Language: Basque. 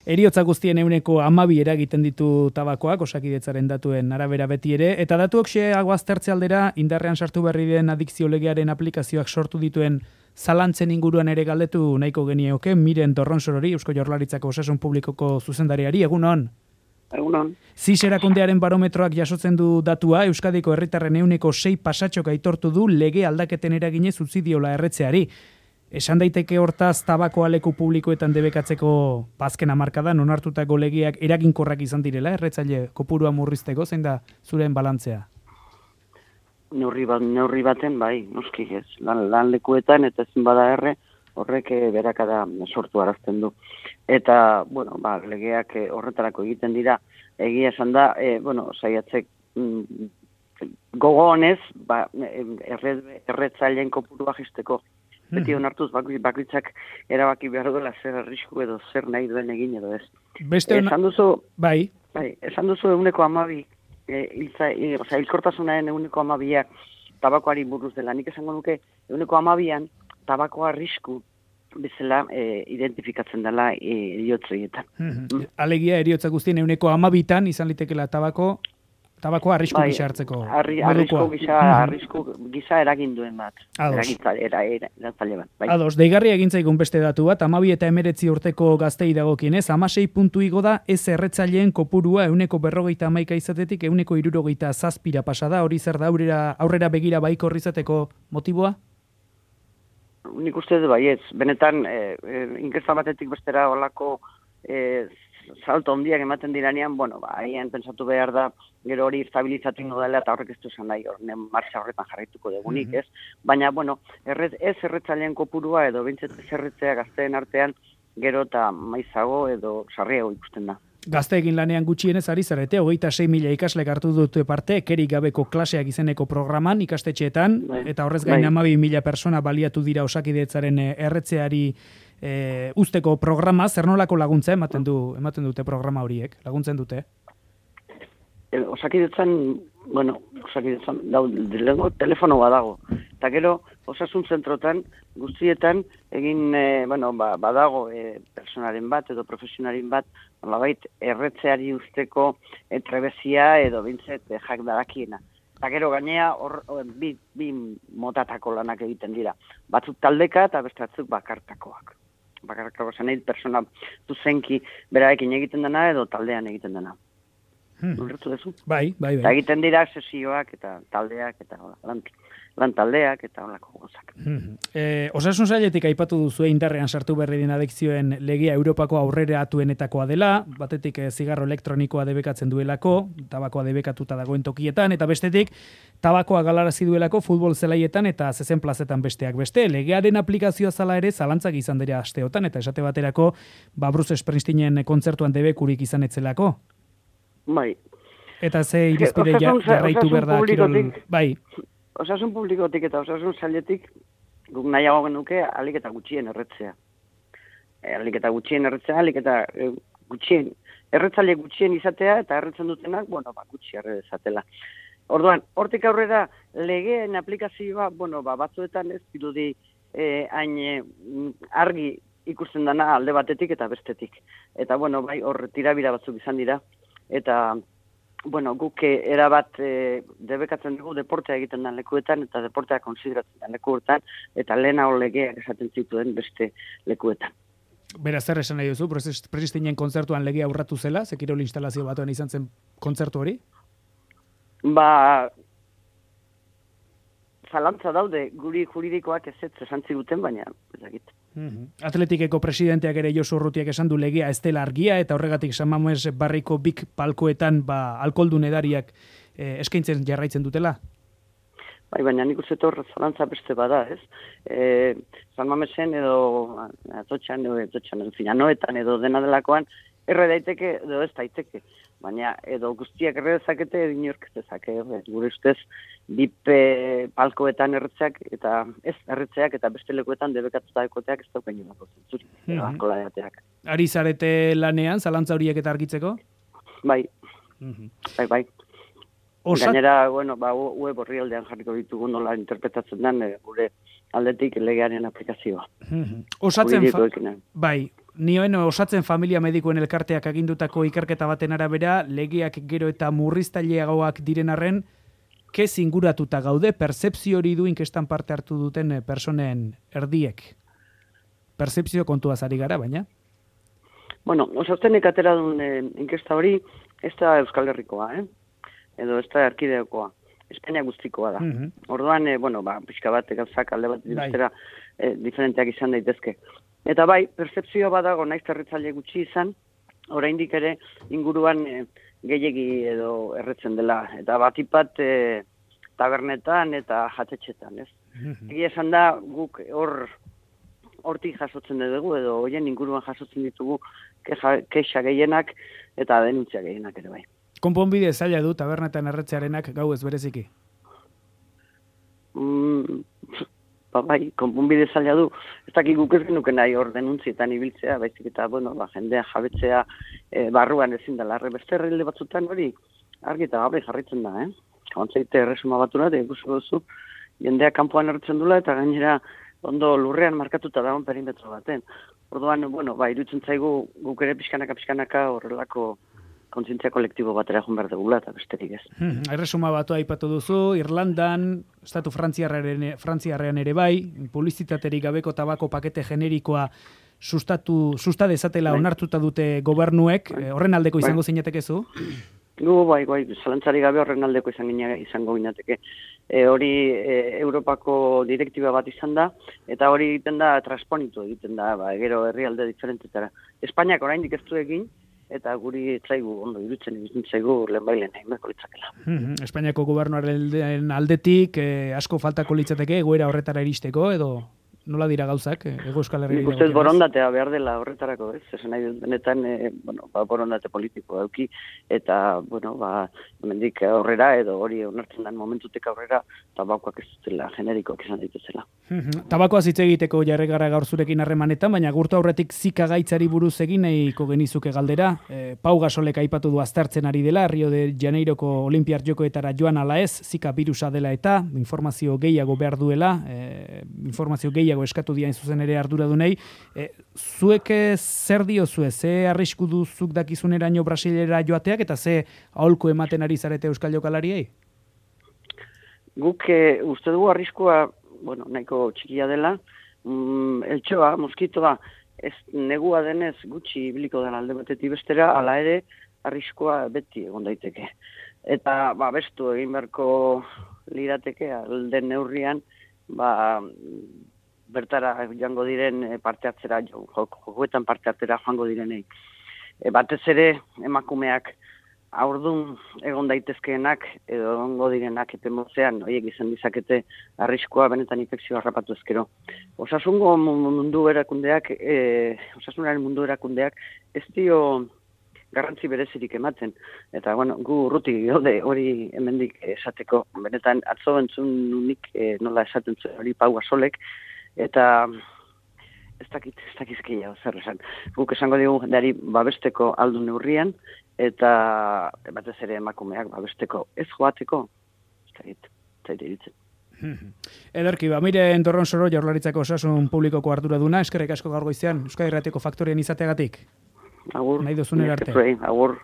Heriotza guztien 12% eragiten ditu tabakoak, Osakidetzaren datuen arabera beti ere, eta datuok xeago aztertze aldera, indarrean sartu berri den adikzio legearen aplikazioak sortu dituen zalantzen inguruan ere galdetu nahiko genieoke, Miren Torronsorori, Eusko Jaurlaritzako Osasun Publikoko zuzendariari, egunon? Egunon. ZIS erakundearen barometroak jasotzen du datua, Euskadiko herritarren 6% pasatxok aitortu du lege aldaketen eraginez utzi diola erretzeari. Esan daiteke hortaz tabakoa leku publikoetan debekatzeko azken hamarkadan onartutako legeak eraginkorrak izan direla, erretzaile kopurua murrizteko, zein da zuren balantzea? Neurri baten, bai, noski ez. Lan lekuetan eta ezin bada horrek berakada sortu arazten du. Eta, legeak horretarako egiten dira, egia esan da, saiatzek gogo honez, erretzaileen kopurua jisteko. Beti onartuz bakoitzak erabaki behar duela zer arrisku edo zer nahi duen egin edo ez. Esan duzu, bai. Esan duzu 12%, hilkortasunaren 12%ak tabakoari buruz dela. Nik esango nuke 12%an tabakoa arrisku bezala identifikatzen dela eriotzoietan. Alegia eriotza guztien 12%an izan litekeela tabakoa arrisku gisa hartzeko. Arrisku gisa eragin duen bat. Eragitzaile bat. Bai. Ados, deigarria egin zaigun beste datu bat, 12 eta 19 urteko gaztei dagokienez, 16 puntu igo da ez erretzaileen kopurua 151 izatetik 167 pasada, hori zer da aurrera begira baikorri izateko motiboa? Nik uste dut baietz. Benetan, inkesta batetik bestera olako salto handiak ematen diranean, haien pensatu behar da, gero hori estabilizatu ingo dela, eta horrek ez du esan nahi, martxa horretan jarraituko dugunik, ez? Baina, ez erretzaileen kopurua edo bintzat ez erretzea gazteen artean, gero eta maizago edo sarriago ikusten da. Gazteekin lanean gutxienez ari zarete, 26.000 ikaslek hartu dute parte, kerik gabeko klaseak izeneko programan ikastetxeetan, eta horrez gain 12.000 persona baliatu dira Osakidetzaren erretzeari usteko programa, zer nolako laguntza ematen dute programa horiek, laguntzen dute? Osakidetzan telefono badago. Eta gero, osasun zentrotan, guztietan, egin, badago personaren bat edo profesionaren bat, nolabait erretzeari usteko trebezia edo bintzet jak darakiena. Eta gero gainea, bi motatako lanak egiten dira. Batzuk taldeka eta beste batzuk bakartakoak. Bakartako zen persona zuzenki berarekin egiten dena edo taldean egiten dena. Urretu duzu? Bai. Eta egiten dira sesioak eta taldeak eta lan taldeak eta holako gozak. Osasun sailetik aipatu duzu indarrean sartu berri den adikzioen legea Europako aurreratuenetakoa dela, batetik zigarro elektronikoa debekatzen duelako, tabakoa debekatuta dagoen tokietan, eta bestetik tabakoa galarazi duelako futbol zelaietan eta zezen plazetan besteak beste. Legearen aplikazioa zala ere zalantzak izan dira asteotan, eta esate baterako Bruce Springsteenen kontzertuan debekurik izan etzelako. Bai. Eta ze irizpide jarraitu behar da kirol... Bai. Osasun publikotik eta osasun sailetik guk nahiago genuke alik eta gutxien erretzea. Alik eta gutxien erretzaile gutxien izatea eta erretzen dutenak, gutxi errezatela. Orduan, hortik aurrera legeen aplikazioa, batzuetan ez dirudi hain argi ikusten dana alde batetik eta bestetik. Eta, hor tirabira batzuk izan dira. Eta, guk erabat debekatzen dugu deportea egiten den lekuetan eta deportea konsideratzen den lekuetan eta lehenago legeak esaten zituen beste lekuetan. Beraz, zer esan nahi duzu? Pristinen kontzertuan legea urratu zela? Zekirol instalazio batuan izan zen kontzertu hori? Zalantza daude, guri juridikoak ez esan ziguten, baina ezagit. Atletikeko presidenteak ere Josu Urrutiak esan du legea ez dela argia, eta horregatik San Mames barriko bik palkoetan alkoholdun edariak eskaintzen jarraitzen dutela? Bai, baina nik uste hor zalantza beste bada, ez? San Mamesen edo Atotxan, Noetan edo dena delakoan, erre daiteke edo ez daiteke. Baina edo guztiak erre dezakete, inork ez dezake. Gure ustez, bip palkoetan erretzeak eta ez erretzeak eta beste lekuetan debekatuta ekoteak ez daukaino dago zentzuri. Ari zarete lanean, zalantza horiek eta argitzeko? Bai. Bai. Gainera, web orrialdean jarriko ditugu nola interpretatzen den gure aldetik legearen aplikazioa. nioen osatzen familia medikuen elkarteak agindutako ikerketa baten arabera, legeak gero eta murriztaileagoak diren arren, kez inguratuta gaude, pertzepzio hori du inkestan parte hartu duten personen erdiek. Pertzepzio kontuaz ari gara, baina? Bueno, osaustenek atera duen inkesta hori, ez da Euskal Herrikoa, edo ez da erkideokoa. Espainia guztikoa da. Orduan, pixka bat, gauzak alde bat dira diferenteak izan daitezke. Eta bai, pertzepzioa badago naiz erretzaile gutxi izan, oraindik ere inguruan gehiegi edo erretzen dela. Eta batipat tabernetan eta jatetxetan, ez? Egia esan da, guk hortik jasotzen dugu, edo hoien inguruan jasotzen ditugu kexa gehienak eta denuntzia gehienak ere bai. Konponbide zaila du tabernetan erretzearenak gau ez bereziki? Bai, konponbide zaila du. Ez dakik guk ez genuke nahi hor denuntzietan ibiltzea, baizik eta, jendea jabetzea barruan ezin dela. Beste herrilde batzutan hori argi eta gabe jarritzen da, Kontzeite erresuma batura, eta ikusko duzu, jendea kanpoan erretzen dula, eta gainera ondo lurrean markatuta dagoen perimetro baten. Orduan, iruditzen zaigu guk ere pixkanaka horrelako kontzientzia kolektibo batera joan behar dugula, eta besterik ez. Erresuma batua aipatu duzu, Irlandan, estatu frantziarrean ere bai, publizitaterik gabeko tabako pakete generikoa susta dezatela onartuta dute gobernuek, horren aldeko izango zinetekezu? Bai, zalantzari gabe horren aldeko izango ginateke. Hori Europako direktiba bat izan da, eta hori egiten da, transponitu egiten da, gero herrialde diferentetara. Espainiak oraindik ez du egin, eta guri zaigu, ondo irutzen zaigu lehenbailen egin beharko litzakela. Espainiako gobernuaren aldetik asko faltako litzateke egoera horretara iristeko, edo nola dira gauzak, Hego Euskal Herria? Nik uste borondatea behar dela horretarako, ez? Esan nahi dut benetan, borondate politiko dauki, eta, hemendik aurrera, edo hori onartzen den momentutik aurrera, tabakoak ez dutela, generikoak izan daitezela. Tabakoaz hitz egiteko jarri gara gaur zurekin harremanetan, baina gurtu aurretik zika gaitzari buruz egin nahiko genizuke galdera. Pau Gasolek aipatu du aztertzen ari dela, Rio de Janeiroko Olimpiar Jokoetara joan ala ez, zika birusa dela eta informazio gehiago behar duela, informazio gehiago eskatu diain zuzen ere arduradunei. Zuek zer diozue, ze arrisku duzuk dakizuneraino Brasilera joateak, eta ze aholku ematen ari zarete euskal jokalariei? Guk uste dugu arriskua, nahiko txikia dela, eltsoa, moskitoa, ez negua denez gutxi ibiliko dela alde batetik bestera, hala ere arriskua beti egon daiteke. Eta bestu egin beharko lirateke alde neurrian, bertara joango diren parte hartzera, jokoetan parte hartzera joango direnei. Batez ere emakumeak haurdun egon daitezkeenak edo egongo direnak epemozean, horiek izan dizakete arriskua benetan infekzioa harrapatu ezkero. Osasunaren mundu erakundeak ez dio garrantzi berezirik ematen. Eta, gu urruti gaude hori hemendik esateko. Benetan, atzo entzun unik nola esaten zuen hori Pau Gasolek, eta ez dakizkia zer esan. Guk esango dugu jendari babesteko aldu neurrian, eta batez ere emakumeak babesteko ez joateko, zaite ditzen. Ederki, Miren Dorronsoro Jaurlaritzako Osasun Publikoko arduraduna, eskerrik asko gaur goizean, Euskadi Irratiko Faktorian izateagatik. Agur. Nahi duzun arte. Agur.